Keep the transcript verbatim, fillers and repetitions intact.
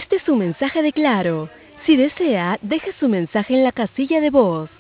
Este es su mensaje de Claro. Si desea, deje su mensaje en la casilla de voz.